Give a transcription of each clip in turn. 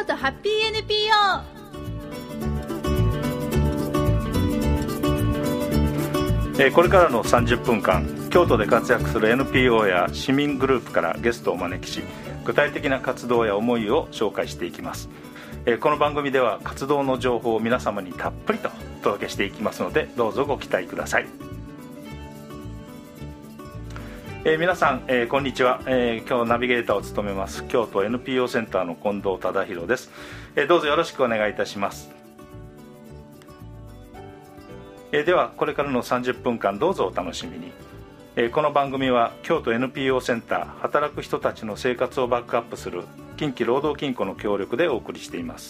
都ハッピー NPO。 これからの30分間、京都で活躍する NPO や市民グループからゲストをお招きし、具体的な活動や思いを紹介していきます。この番組では活動の情報を皆様にたっぷりとお届けしていきますので、どうぞご期待ください。皆さん、こんにちは。今日ナビゲーターを務めます京都 NPO センターの近藤忠宏です。どうぞよろしくお願いいたします。ではこれからの30分間どうぞお楽しみに。この番組は京都 NPO センター働く人たちの生活をバックアップする近畿労働金庫の協力でお送りしています。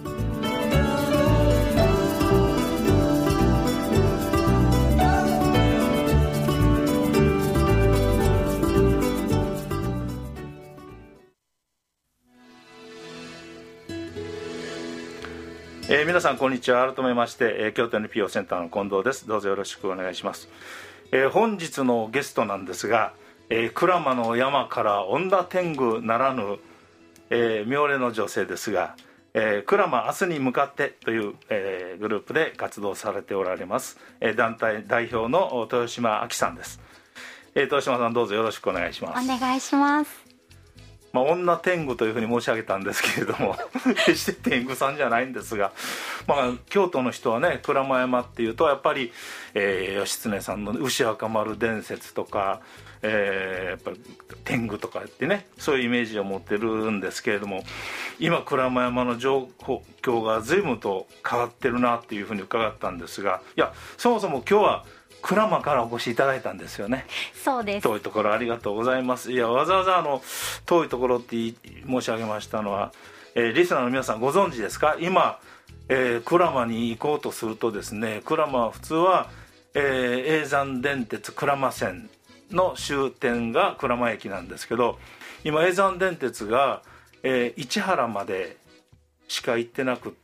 皆さんこんにちは。改めまして、京都 NPO センターの近藤です。どうぞよろしくお願いします。本日のゲストなんですが、鞍馬の山から恩田天狗ならぬ、妙齢の女性ですが、鞍馬明日に向かってという、グループで活動されておられます、団体代表の豊島亜希さんです。豊島さん、どうぞよろしくお願いします。 お願いします。 女天狗というふうに申し上げたんですけれども決して天狗さんじゃないんですが、京都の人はね、鞍馬山っていうとやっぱり、義経さんの牛若丸伝説とか、やっぱり天狗とかってね、そういうイメージを持ってるんですけれども、今鞍馬山の状況が随分と変わってるなっていうふうに伺ったんですが、いや、そもそも今日は鞍馬からお越しいただいたんですよね。 そうです。 遠いところありがとうございます。いや、わざわざ遠いところって申し上げましたのは、リスナーの皆さんご存知ですか？今、鞍馬に行こうとするとですね、鞍馬は普通は、叡山電鉄鞍馬線の終点が鞍馬駅なんですけど、今叡山電鉄が、市原までしか行ってなくって、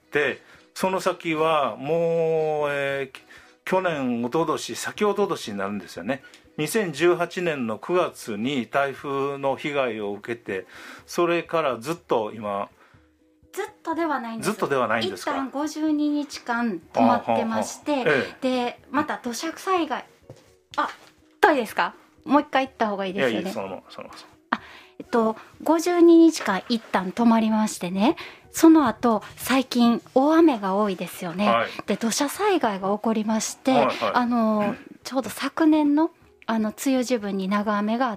その先はもう、去年一昨年先一昨年になるんですよね。2018年の9月に台風の被害を受けて、それからずっと今ずっとではないんです。 ずっとではないんですか？ 一旦52日間止まってまして、でまた土砂災害、遠いですか？もう一回行った方がいいですよね。 いやいや、その 52日間一旦止まりましてね、その後最近大雨が多いですよね、で土砂災害が起こりまして、ちょうど昨年の梅雨時分に長雨があって、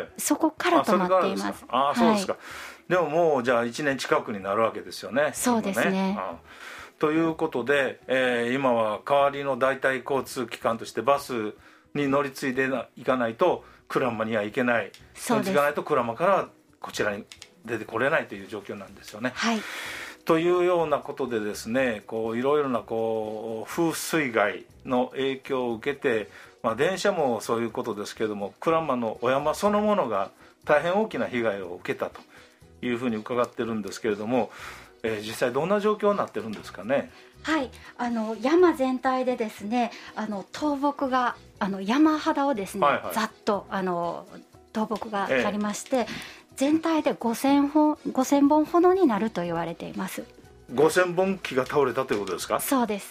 そこから止まっています。 そうですか。でももうじゃあ1年近くになるわけですよね。 そうですね。 ということで、今は代わりの代替交通機関としてバスに乗り継いでいかないと鞍馬には行けない。乗り継がないと鞍馬からこちらに出てこれないという状況なんですよね。というようなことでですね、いろいろな風水害の影響を受けて、電車もそういうことですけれども、鞍馬のお山そのものが大変大きな被害を受けたというふうに伺ってるんですけれども、実際どんな状況になってるんですかね？ 山全体でですね、倒木が山肌をですね、ざっと倒木がありまして、全体で5000本ほどになると言われています。 5000本木が倒れたということですか？ そうです。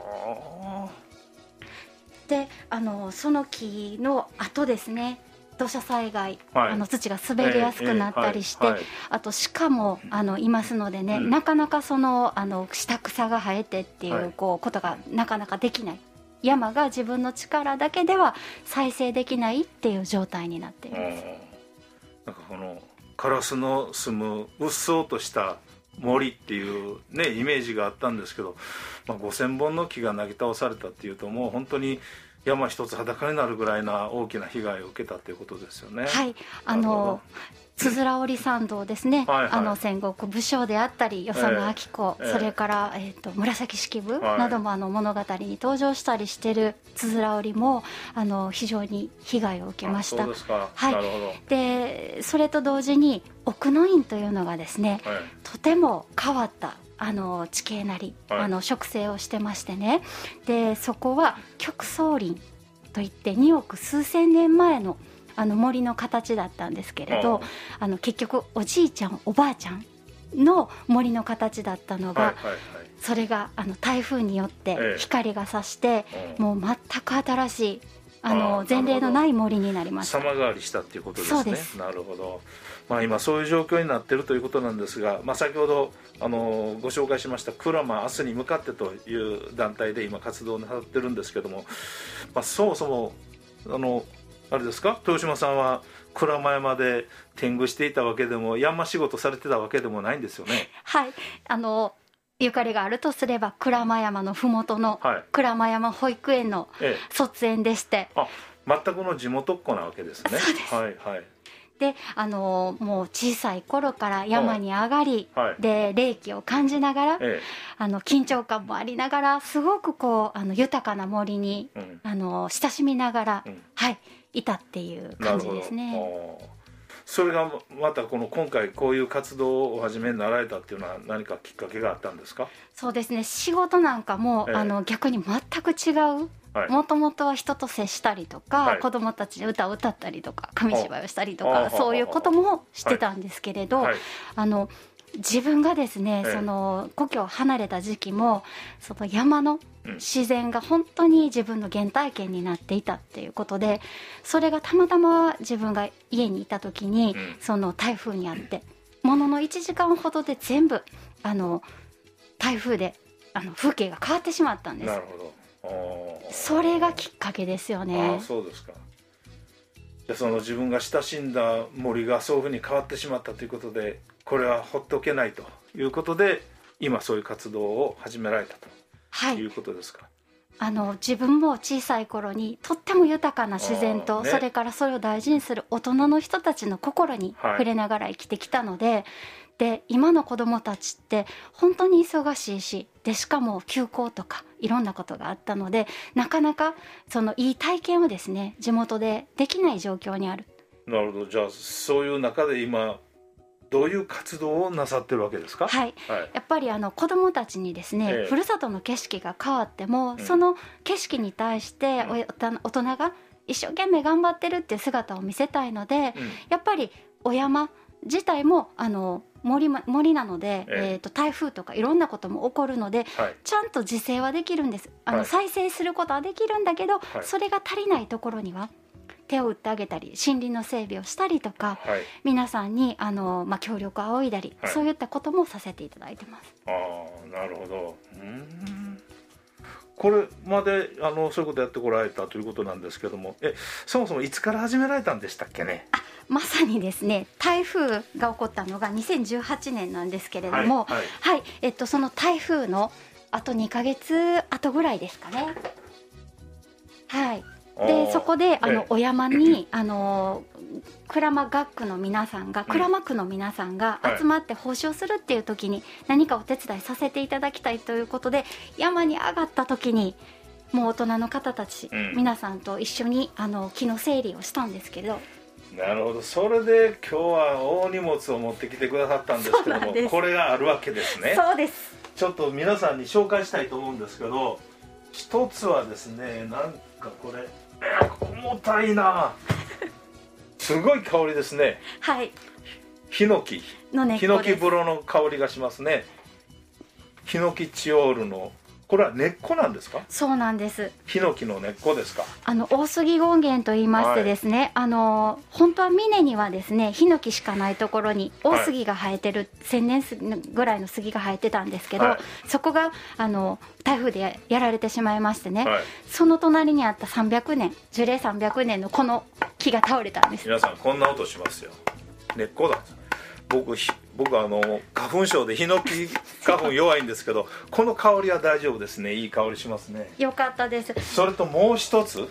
でその木の後ですね、土砂災害、土が滑りやすくなったりして、あと鹿もいますのでね、なかなか下草が生えてっていう、ことがなかなかできない、山が自分の力だけでは再生できないっていう状態になっています。 なんかカラスの住むうっそうとした森っていうね、イメージがあったんですけど、5000本の木がなぎ倒されたっていうと、もう本当に山一つ裸になるぐらいな大きな被害を受けたということですよね。 つづら折り参道ですね、戦国武将であったり与謝野晶子、それから、紫式部なども物語に登場したりしてるつづら折りも非常に被害を受けました。 そうですか。 なるほど。でそれと同時に奥の院というのがですね、とても変わった地形なり、植生をしてましてね、でそこは極層林といって2億数千年前の森の形だったんですけれど、結局おじいちゃんおばあちゃんの森の形だったのが、 はいはいはい、 それが台風によって光が差して、もう全く新しい前例のない森になりました。 様変わりしたっていうことですね。 そうです。 なるほど。今そういう状況になっているということなんですが、先ほどご紹介しましたクラマ明日に向かってという団体で今活動をなさってるんですけども、そもそもあれですか、豊島さんは鞍馬山で天狗していたわけでも山仕事されてたわけでもないんですよね。 はい、ゆかりがあるとすれば鞍馬山のふもとの鞍馬山保育園の卒園でして、 全くの地元っ子なわけですね。 そうです。 はいはい。 でもう小さい頃から山に上がり、で霊気を感じながら、緊張感もありながらすごく豊かな森に、親しみながら、いたっていう感じですね。 それがまた今回こういう活動をお始めになられたっていうのは何かきっかけがあったんですか？ そうですね、仕事なんかも、逆に全く違う、もともとは人と接したりとか、子どもたちで歌を歌ったりとか紙芝居をしたりとか、そういうこともしてたんですけれど、自分がですね、その故郷を離れた時期もその山の自然が本当に自分の原体験になっていたっていうことで、それがたまたま自分が家にいた時に、その台風にあってものの1時間ほどで全部台風で風景が変わってしまったんです。 なるほど。 それがきっかけですよね。 そうですか。じゃあその自分が親しんだ森がそういうふうに変わってしまったということで、これは放っておけないということで今そういう活動を始められたということですか？ 自分も小さい頃にとっても豊かな自然と、それからそれを大事にする大人の人たちの心に触れながら生きてきたので、今の子どもたちって本当に忙しいし、でしかも休校とかいろんなことがあったので、なかなかそのいい体験をですね地元でできない状況にある。 なるほど。じゃあそういう中で今どういう活動をなさってるわけですか？ やっぱり子どもたちにですね、ふるさとの景色が変わっても、その景色に対して大人が一生懸命頑張ってるっていう姿を見せたいので、やっぱりお山自体も森なので、台風とかいろんなことも起こるので、ちゃんと自制はできるんです。再生することはできるんだけど、それが足りないところには手を打ってあげたり、森林の整備をしたりとか、皆さんに協力を仰いだり、そういったこともさせていただいてます。 なるほど。これまでそういうことやってこられたということなんですけども、そもそもいつから始められたんでしたっけね？ まさにですね、台風が起こったのが2018年なんですけれども、その台風のあと2ヶ月後ぐらいですかね。でそこでお山に鞍馬学区の皆さんが、鞍馬区の皆さんが集まって奉仕をするっていう時に何かお手伝いさせていただきたいということで、山に上がった時にもう大人の方たち、皆さんと一緒に木の整理をしたんですけど。 なるほど。それで今日は大荷物を持ってきてくださったんですけども、これがあるわけですね。 そうです。 ちょっと皆さんに紹介したいと思うんですけど、一つはですね、なんかこれ重たいなすごい香りですね。ヒノキの根っこです。ヒノキ風呂の香りがしますね。ヒノキチオールのこれは根っこなんですか？ そうなんです。 ヒノキの根っこですか？ 大杉権現と言いましてですね、本当は峰にはですねヒノキしかないところに大杉が生えてる、1000年ぐらいの杉が生えてたんですけど、そこが台風で やられてしまいましてね、その隣にあった300年樹齢300年のこの木が倒れたんです。 皆さんこんな音しますよ。根っこだ。僕花粉症でヒノキ花粉弱いんですけど、この香りは大丈夫ですね。いい香りしますね。 よかったです。 それともう一つ、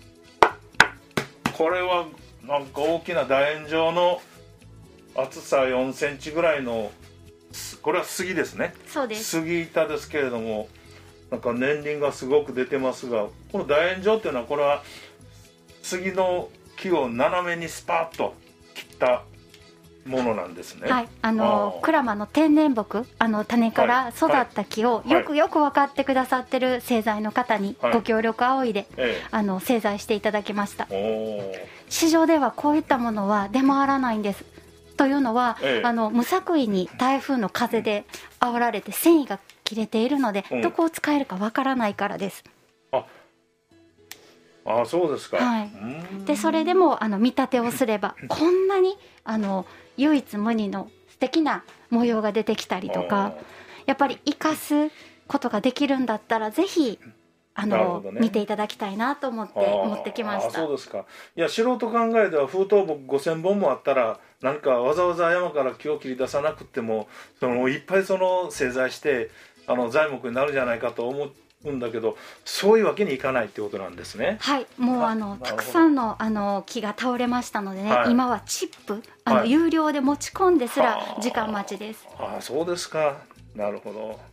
これはなんか大きな楕円状の厚さ4センチぐらいの、これは杉ですね。 そうです。 杉板ですけれども、なんか年輪がすごく出てますが、この楕円状っていうのはこれは杉の木を斜めにスパッと切ったものなんですね。鞍馬の天然木、種から育った木をよく分かってくださってる製材の方にご協力仰いで、製材していただきました。市場ではこういったものは出回らないんです。 というのは、無作為に台風の風で煽られて繊維が切れているので、どこを使えるかわからないからです。 そうですか。 はい、でそれでも見立てをすればこんなに唯一無二の素敵な模様が出てきたりとか、やっぱり生かすことができるんだったらぜひ見ていただきたいなと思って持ってきました。 そうですか。いや、素人考えでは封筒5000本もあったら何かわざわざ山から木を切り出さなくてもいっぱい製材して材木になるんじゃないかと思うんだけど、そういうわけにいかないってことなんですね。 はい、もうたくさんの木が倒れましたのでね、今はチップ有料で持ち込んですら時間待ちです。 そうですか。なるほど。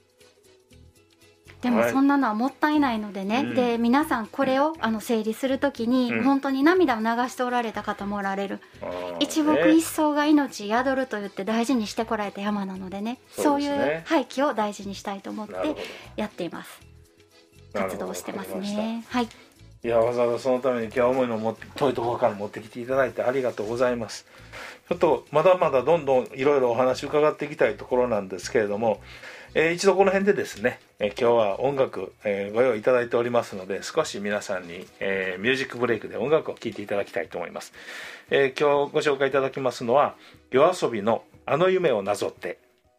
でもそんなのはもったいないのでね、で皆さんこれを整理するときに本当に涙を流しておられた方もおられる。一木一草が命宿ると言って大事にしてこられた山なのでね、そういう廃棄を大事にしたいと思ってやっています。活動してますね。はい。 いや、わざわざそのために今日は重いのを遠いところから持ってきていただいてありがとうございます。ちょっとまだまだどんどんいろいろお話伺っていきたいところなんですけれども、一度この辺でですね、今日は音楽、ご用意いただいておりますので、少し皆さんに、ミュージックブレイクで音楽を聴いていただきたいと思います。今日ご紹介いただきますのはYOASOBIのあの夢をなぞって。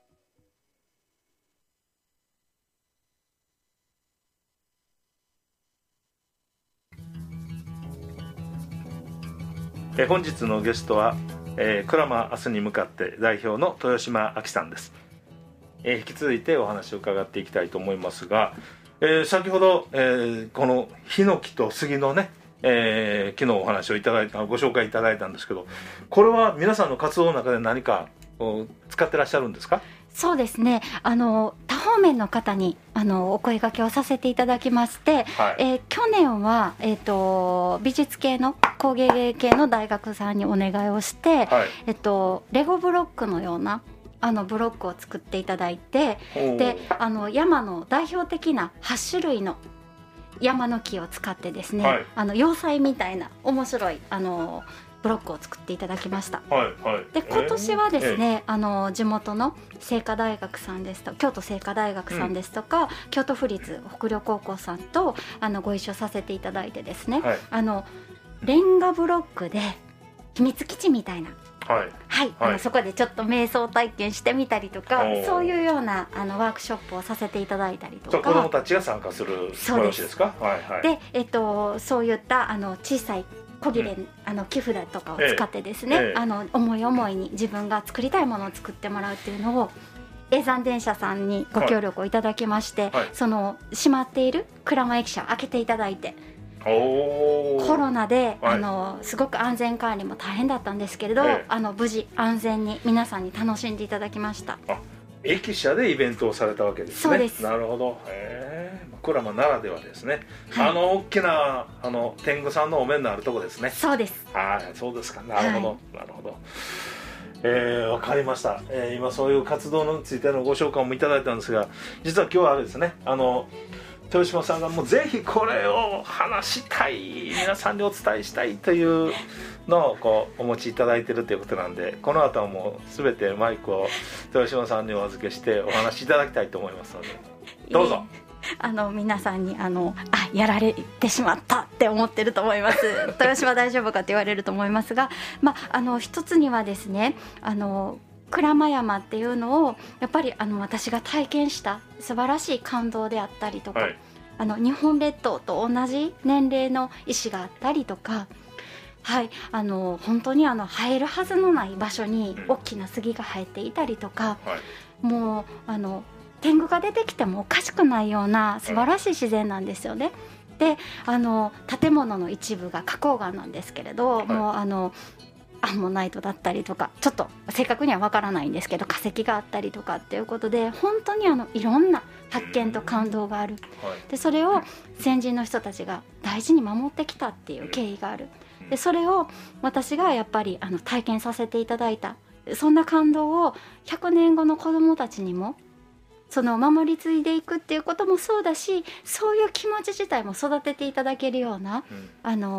本日のゲストは、鞍馬明日に向かって代表の豊島亜紀さんです。引き続いてお話を伺っていきたいと思いますが、先ほど、このヒノキと杉のね、木のお話をご紹介いただいたんですけど、これは皆さんの活動の中で何か使ってらっしゃるんですか？ そうですね、多方面の方にお声掛けをさせていただきまして、去年は、美術系の工芸系の大学さんにお願いをして、レゴブロックのようなブロックを作っていただいて、で山の代表的な8種類の山の木を使ってですね、要塞みたいな面白いブロックを作っていただきました。で今年はですね、地元の清華大学さんですと京都清華大学さんですとか、京都府立北陵高校さんとご一緒させていただいてですね、レンガブロックで秘密基地みたいな、そこでちょっと瞑想体験してみたりとか、そういうようなワークショップをさせていただいたりとか。 子どもたちが参加する催しですか？ で、そういった小さい小切れ、木札とかを使ってですね、思い思いに自分が作りたいものを作ってもらうっていうのを叡山電車さんにご協力をいただきまして、その閉まっている鞍馬駅舎を開けていただいて、コロナで、すごく安全管理も大変だったんですけれど、無事安全に皆さんに楽しんでいただきました。 駅舎でイベントをされたわけですね。 そうです。 なるほど。鞍馬ならではですね。大きな天狗さんのお面のあるとこですね。 そうです。 そうですか。なるほど、なるほど。わかりました。今そういう活動についてのご紹介もいただいたんですが、実は今日はあれですね、豊島さんがもうぜひこれを話したい、皆さんにお伝えしたいというのをお持ちいただいているということなんで、この後はもう全てマイクを豊島さんにお預けしてお話しいただきたいと思いますので、どうぞ。 皆さんにやられてしまったって思ってると思います。豊島大丈夫かって言われると思いますが、一つにはですね、鞍馬山っていうのをやっぱり私が体験した素晴らしい感動であったりとか、日本列島と同じ年齢の石があったりとか、本当に生えるはずのない場所に大きな杉が生えていたりとか、もう天狗が出てきてもおかしくないような素晴らしい自然なんですよね。で建物の一部が花崗岩なんですけれど、もうアンモナイトだったりとか、ちょっと正確にはわからないんですけど化石があったりとかっていうことで、本当にいろんな発見と感動がある。でそれを先人の人たちが大事に守ってきたっていう経緯がある。でそれを私がやっぱり体験させていただいた、そんな感動を100年後の子どもたちにも守り継いでいくっていうこともそうだし、そういう気持ち自体も育てていただけるような、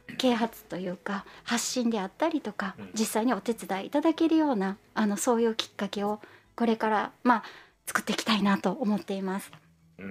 啓発というか発信であったりとか、実際にお手伝いいただけるようなそういうきっかけをこれから作っていきたいなと思っています。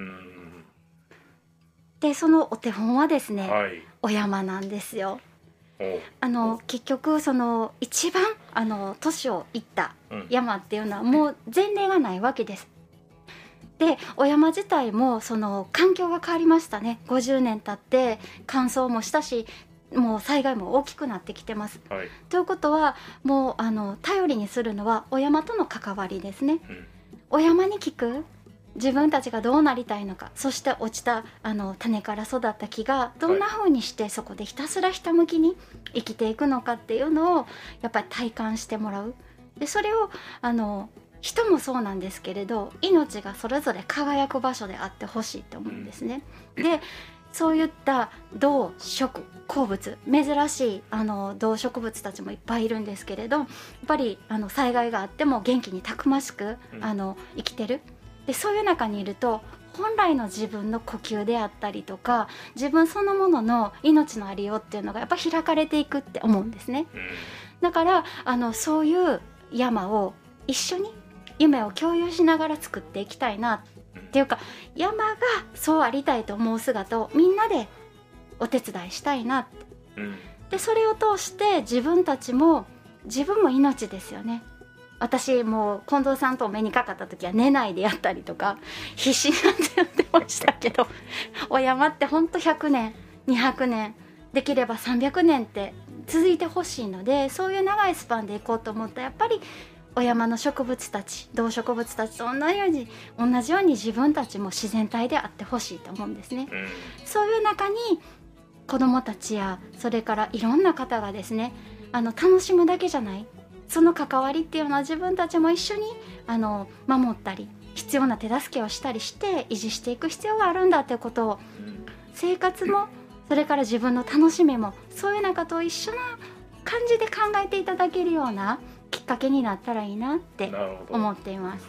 でそのお手本はですね、お山なんですよ。結局その一番年をいった山っていうのはもう前例がないわけです。でお山自体もその環境が変わりましたね。50年経って乾燥もしたし、もう災害も大きくなってきてます、ということはもう頼りにするのはお山との関わりですね、お山に聞く、自分たちがどうなりたいのか、そして落ちた種から育った木がどんな風にしてそこでひたすらひたむきに生きていくのかっていうのをやっぱり体感してもらう。でそれを人もそうなんですけれど、命がそれぞれ輝く場所であってほしいと思うんですね。でそういった動植鉱物、珍しい動植物たちもいっぱいいるんですけれど、やっぱり災害があっても元気にたくましく生きてる。でそういう中にいると本来の自分の呼吸であったりとか自分そのものの命のありようっていうのがやっぱ開かれていくって思うんですね。だからそういう山を一緒に夢を共有しながら作っていきたいなっていうか、山がそうありたいと思う姿をみんなでお手伝いしたいなって、でそれを通して自分も命ですよね。私もう近藤さんとお目にかかった時は寝ないでやったりとか必死になってやってましたけどお山ってほんと100年200年できれば300年って続いてほしいので、そういう長いスパンでいこうと思ったらやっぱりお山の植物たち、動植物たちと同じように自分たちも自然体であってほしいと思うんですね、そういう中に子どもたちやそれからいろんな方がですね楽しむだけじゃない、その関わりっていうのは自分たちも一緒に守ったり必要な手助けをしたりして維持していく必要があるんだということを、生活もそれから自分の楽しみもそういう中と一緒な感じで考えていただけるようなきっかけになったらいいなって思っています。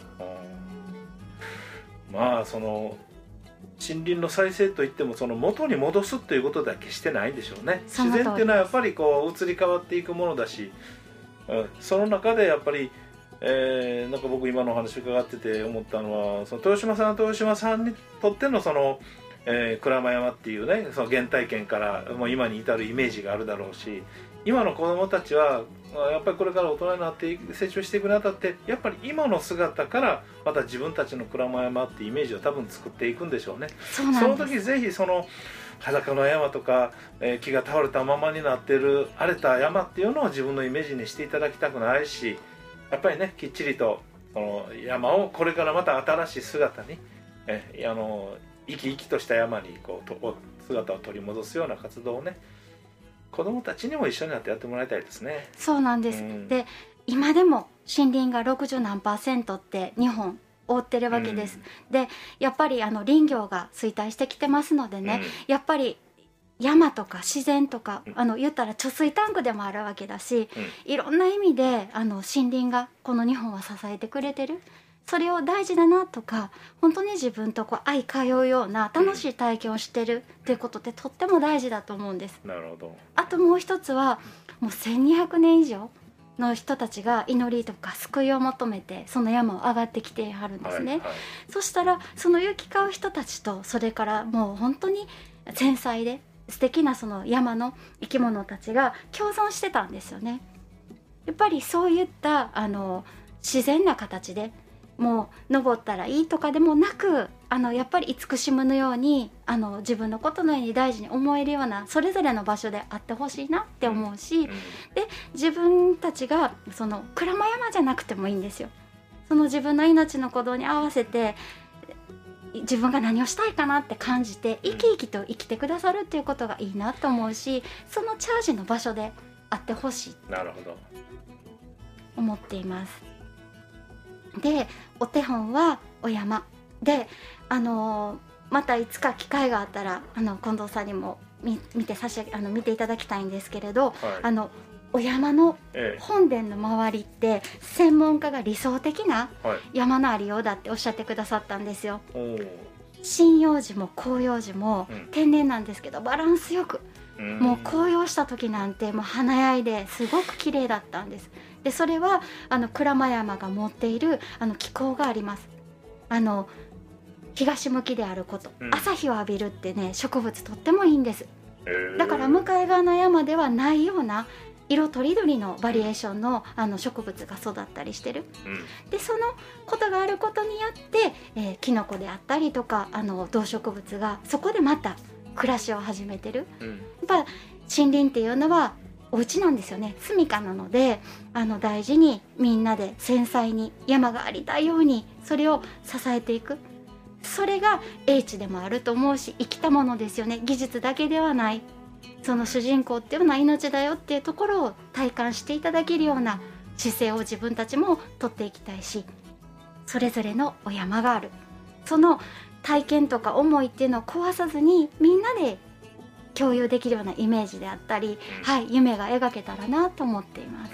その森林の再生といってもその元に戻すということでは決してないんでしょうね。自然っていうのはやっぱり移り変わっていくものだし、その中でやっぱり、なんか僕今のお話伺ってて思ったのは、その豊島さんにとってのその、鞍馬山っていうね、その原体験からもう今に至るイメージがあるだろうし、今の子どもたちはやっぱりこれから大人になって成長していくにあたってやっぱり今の姿からまた自分たちの鞍馬山っていうイメージを多分作っていくんでしょうね。その時ぜひその裸の山とか、木が倒れたままになっている荒れた山っていうのを自分のイメージにしていただきたくないし、やっぱりねきっちりとその山をこれからまた新しい姿に生き生きとした山に姿を取り戻すような活動をね、子どもたちにも一緒になってやってもらいたいですね。 そうなんです、で今でも森林が60何%って日本覆ってるわけです、でやっぱり林業が衰退してきてますのでね、やっぱり山とか自然とか言ったら貯水タンクでもあるわけだし、いろんな意味で森林がこの日本は支えてくれてる。それを大事だなとか、本当に自分と相通うような楽しい体験をしてるっていうことってとっても大事だと思うんです。 なるほど。 あともう一つはもう1200年以上の人たちが祈りとか救いを求めてその山を上がってきてはるんですね、そしたらその行き交う人たちと、それからもう本当に繊細で素敵なその山の生き物たちが共存してたんですよね。やっぱりそういった自然な形でもう登ったらいいとかでもなく、やっぱり慈しむのように自分のことのように大事に思えるようなそれぞれの場所であってほしいなって思うし、で自分たちがその鞍馬山じゃなくてもいいんですよ。その自分の命の鼓動に合わせて自分が何をしたいかなって感じて生き生きと生きてくださるっていうことがいいなと思うし、そのチャージの場所であってほしいと思っています。でお手本はお山でまたいつか機会があったら近藤さんにも見ていただきたいんですけれど、お山の本殿の周りって専門家が理想的な山のありようだっておっしゃってくださったんですよ。針葉樹も広葉樹も天然なんですけどバランスよくもう紅葉した時なんてもう華やいですごく綺麗だったんです。でそれは鞍馬山が持っている気候があります。東向きであること、朝日を浴びるってね、植物とってもいいんです。だから向かい側の山ではないような色とりどりのバリエーションの植物が育ったりしてる、でそのことがあることによって、キノコであったりとか動植物がそこでまた暮らしを始めてる、やっぱ森林っていうのはお家なんですよね。住処なので大事にみんなで繊細に山がありたいようにそれを支えていく、それが英知でもあると思うし、生きたものですよね。技術だけではない、その主人公っていうのは命だよっていうところを体感していただけるような姿勢を自分たちもとっていきたいし、それぞれのお山がある、その体験とか思いっていうのを壊さずにみんなで共有できるようなイメージであったり、夢が描けたらなと思っています。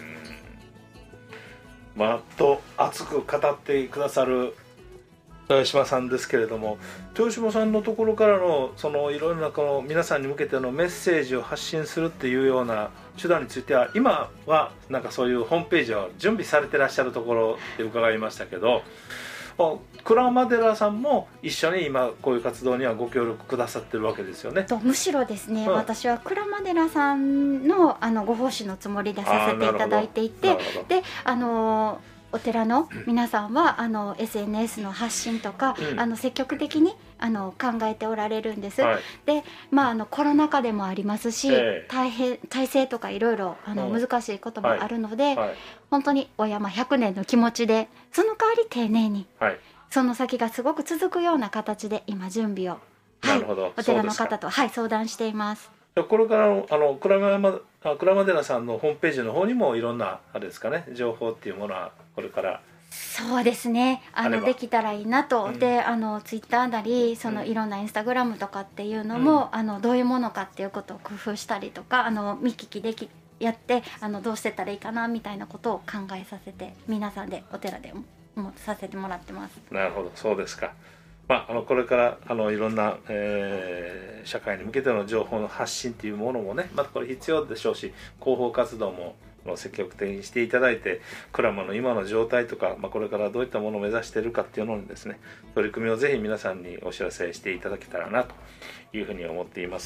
熱く語ってくださる豊島さんですけれども、豊島さんのところからのそのいろんなこの皆さんに向けてのメッセージを発信するっていうような手段については、今はなんかそういうホームページを準備されてらっしゃるところって伺いましたけど、鞍馬寺さんも一緒に今こういう活動にはご協力くださってるわけですよね。 むしろですね、私は鞍馬寺さんのご奉仕のつもりでさせていただいていて、でお寺の皆さんはSNS の発信とか、積極的に考えておられるんです、でコロナ禍でもありますし、体制とかいろいろ難しいこともあるので、本当にお山100年の気持ちで、その代わり丁寧に、その先がすごく続くような形で今準備を、お寺の方と相談しています。 これから鞍馬寺さんのホームページの方にもいろんなあれですかね、情報っていうものはこれからそうですね、できたらいいなと、でツイッターなりいろんなインスタグラムとかっていうのも、どういうものかっていうことを工夫したりとか見聞きやってどうしてったらいいかなみたいなことを考えさせて、皆さんでお寺でもさせてもらってます。 なるほど、そうですか。これからいろんな、社会に向けての情報の発信っていうものもね、またこれ必要でしょうし、広報活動も積極的にしていただいて、鞍馬の今の状態とか、これからどういったものを目指しているかっていうのにですね、取り組みをぜひ皆さんにお知らせしていただけたらなというふうに思っています。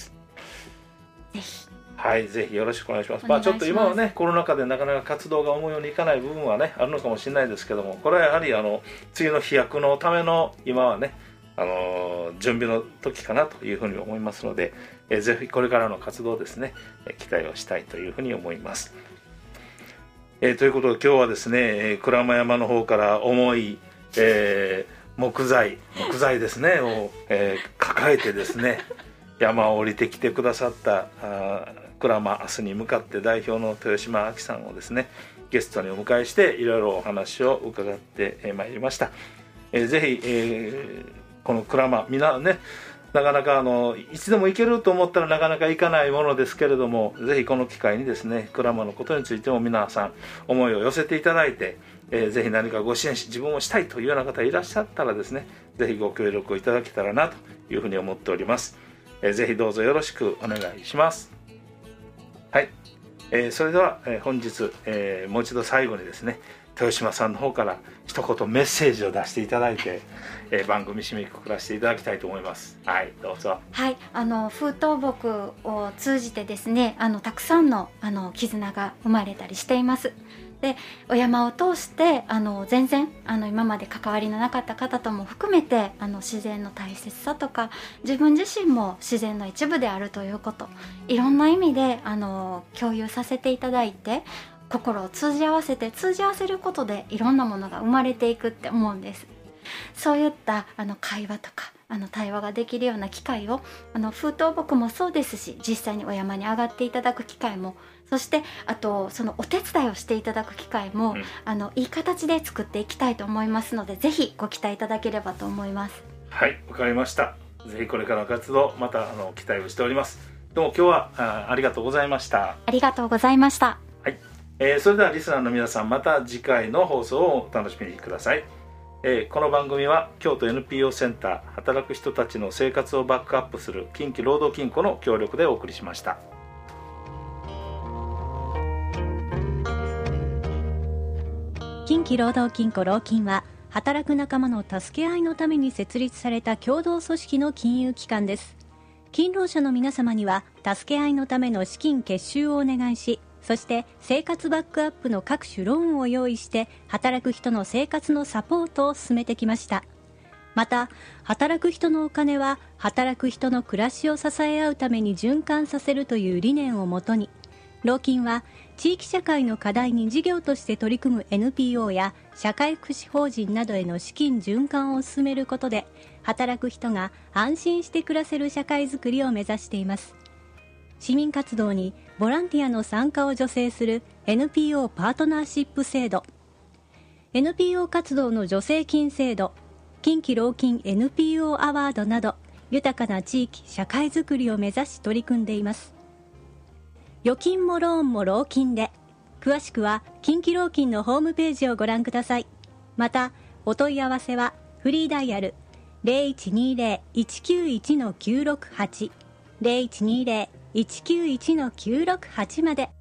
ぜひよろしくお願いします。ちょっと今はね、コロナ禍でなかなか活動が思うようにいかない部分はねあるのかもしれないですけども、これはやはり次の飛躍のための今はね準備の時かなというふうに思いますので、ぜひこれからの活動ですね、期待をしたいというふうに思います。ということで今日はですね、鞍馬山の方から重い、木材ですねを、抱えてですね山を降りてきてくださった鞍馬明日に向かって代表の豊島亜紀さんをですねゲストにお迎えしていろいろお話を伺ってまいりました。ぜひ、この鞍馬みんなね、なかなかいつでも行けると思ったらなかなか行かないものですけれども、ぜひこの機会にですね鞍馬のことについても皆さん思いを寄せていただいて、ぜひ何かご支援し自分をしたいというような方いらっしゃったらですね、ぜひご協力をいただけたらなというふうに思っております。ぜひどうぞよろしくお願いします。それでは、本日、もう一度最後にですね豊島さんの方から一言メッセージを出していただいて、番組締めくくらせていただきたいと思います。どうぞ。 風倒木を通じてですねたくさんの絆が生まれたりしています。でお山を通して全然今まで関わりのなかった方とも含めて自然の大切さとか、自分自身も自然の一部であるということ、いろんな意味で共有させていただいて、心を通じ合わせることでいろんなものが生まれていくって思うんです。そういった会話とか対話ができるような機会を風倒木もそうですし、実際にお山に上がっていただく機会も、そしてあとそのお手伝いをしていただく機会も、いい形で作っていきたいと思いますので、ぜひご期待いただければと思います。 わかりました。ぜひこれからの活動また期待をしております。どうも今日はありがとうございました。 ありがとうございました。 それではリスナーの皆さん、また次回の放送をお楽しみにください。この番組は京都 NPO センター働く人たちの生活をバックアップする近畿労働金庫の協力でお送りしました。 近畿労働金庫労金は働く仲間の助け合いのために設立された共同組織の金融機関です。勤労者の皆様には助け合いのための資金結集をお願いし、そして生活バックアップの各種ローンを用意して働く人の生活のサポートを進めてきました。また働く人のお金は働く人の暮らしを支え合うために循環させるという理念をもとに、労金は地域社会の課題に事業として取り組む NPO や社会福祉法人などへの資金循環を進めることで、働く人が安心して暮らせる社会づくりを目指しています。市民活動にボランティアの参加を助成する NPO パートナーシップ制度、 NPO 活動の助成金制度、近畿労金 NPO アワードなど豊かな地域社会づくりを目指し取り組んでいます。預金もローンも労金で、詳しくは近畿労金のホームページをご覧ください。またお問い合わせはフリーダイヤル 0120-191-968 0120-191-968まで。